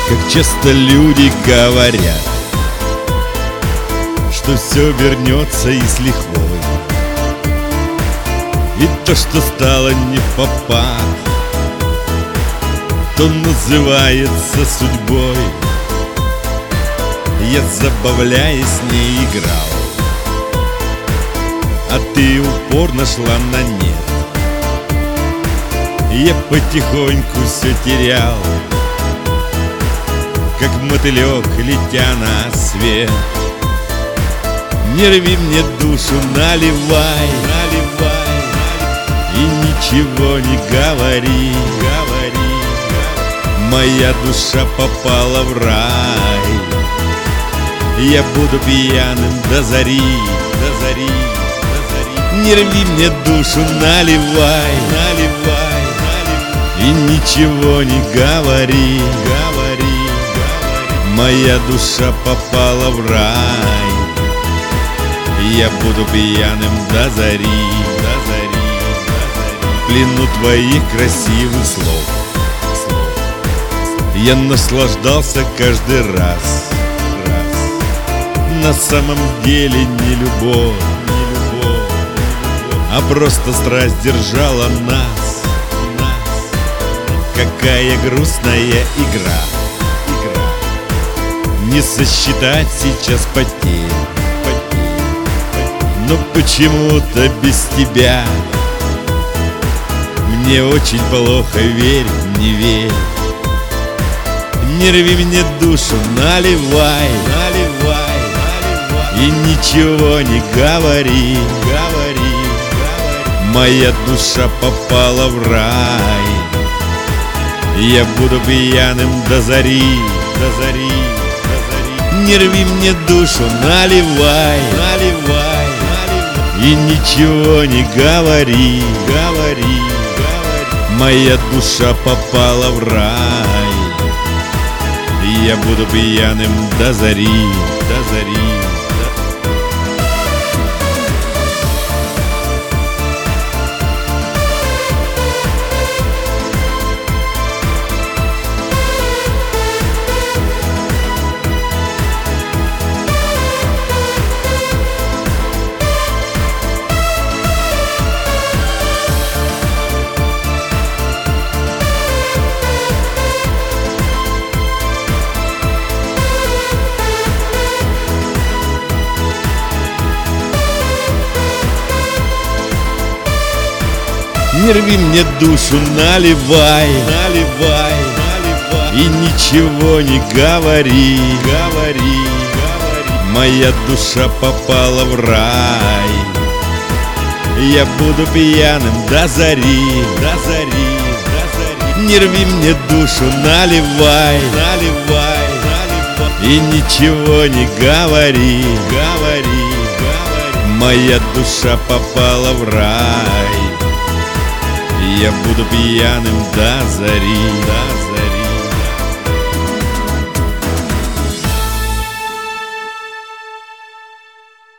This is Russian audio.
Как часто люди говорят, что все вернется и с лихвой, и то, что стало не попад, то называется судьбой. Я, забавляясь, не играл, а ты упорно шла на нет. Я потихоньку все терял, как мотылек, летя на свет. Не рви мне душу, наливай, наливай, и ничего не говори, говори. Моя душа попала в рай, я буду пьяным до зари, до зари, до зари. Не рви мне душу, наливай, наливай, наливай, и ничего не говори, говори, говори. Моя душа попала в рай, я буду пьяным до зари, до зари, до зари. В плену твоих красивых слов я наслаждался каждый раз. На самом деле не любовь, не любовь, а просто страсть держала нас, нас. Какая грустная игра, игра. Не сосчитать сейчас потерь, но почему-то без тебя мне очень плохо, верь, не верь. Не рви мне душу, наливай, наливай, наливай, и ничего не говори, говори, говори. Моя душа попала в рай, я буду пьяным до зари, до зари, до зари. Не рви мне душу, наливай, наливай, и ничего не говори, говори, говори. Моя душа попала в рай, я буду пьяным до зари, до зари. Не рви мне душу, наливай, наливай, наливай, и ничего не говори, говори, говори. Моя душа попала в рай, я буду пьяным до зари, до зари, до зари. Не рви мне душу, наливай, наливай, наливай, и ничего не говори, говори, говори. Моя душа попала в рай, я буду пьяным до зари, до зари.